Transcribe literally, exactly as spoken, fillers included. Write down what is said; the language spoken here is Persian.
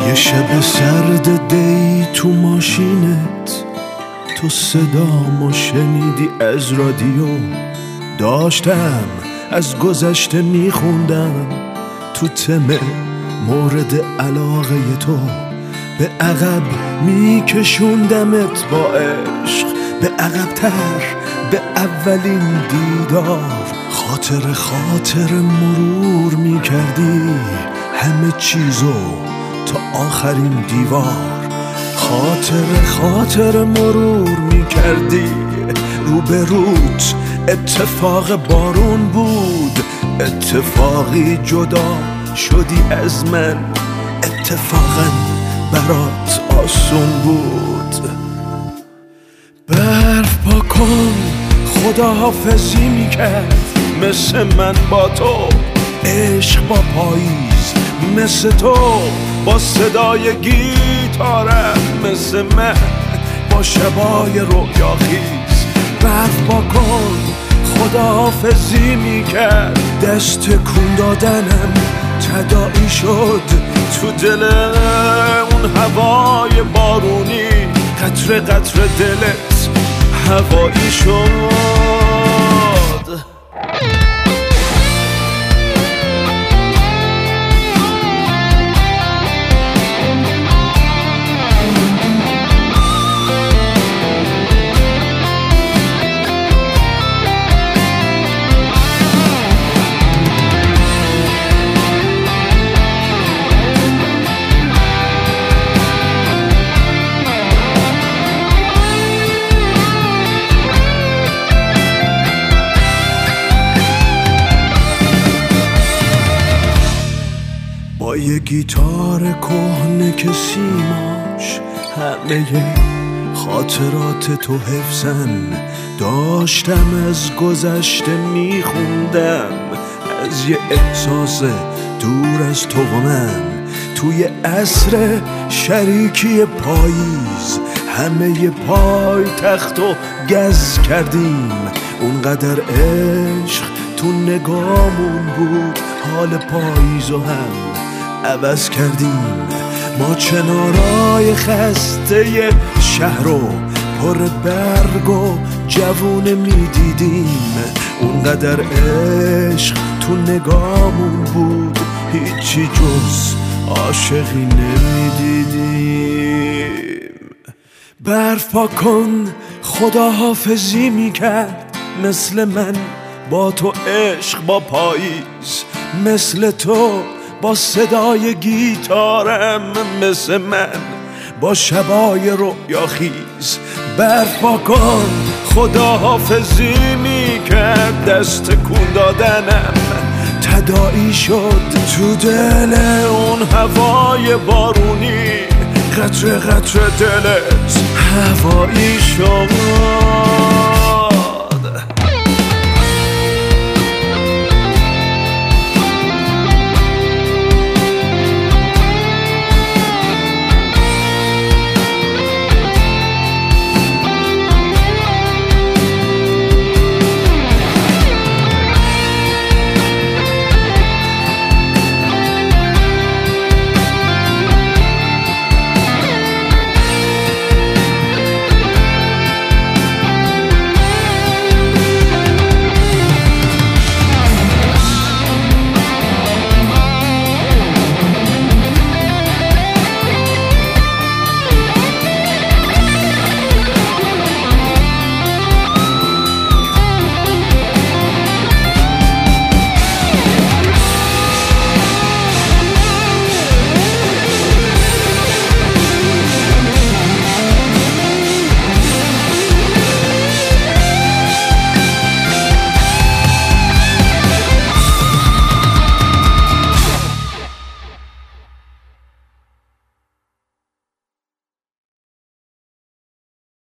یه شب سرد دی تو ماشینت، تو صدامو شنیدی از رادیو. داشتم از گذشته میخوندم تو تم مورد علاقه تو. به عقب میکشوندمت با عشق، به عقب‌تر به اولین دیدار. خاطر خاطر مرور میکردی همه چیزو تا آخرین دیوار. خاطر خاطر مرور میکردی روبروت اتفاق بارون بود. اتفاقی جدا شدی از من، اتفاقا برات آسون بود. برف پا کن خداحافظی میکرد مثل من با تو. عشق با پاییز مثل تو، با صدای گیتارم مثل من، با شبای رویاخیز. برف با کن خداحافظی میکرد، دست کن دادنم تداعی شد تو دل اون هوای بارونی. قطره قطره دلت هوایی شد. با یه گیتار کهنه که سیماش همه خاطرات تو حفظن. داشتم از گذشته میخوندم، از یه احساس دور از تو و من. توی عصر شریکی پاییز همه پای تخت و گز کردیم. اونقدر عشق تو نگامون بود، حال پاییز و هم عوض کردیم. ما چنارای خسته شهر رو پر برگ و جوونه میدیدیم. اونقدر عشق تو نگامون بود، هیچی جز عاشقی نمیدیدیم. برف پا کن خداحافظی میکرد مثل من با تو. عشق با پاییز مثل تو، با صدای گیتارم مثل من، با شبای رویاخیز. برف پا کن خداحافظی میکرد، دست کن دادنم تداعی شد تو دل اون هوای بارونی. قطره قطره دلت هوایی شد.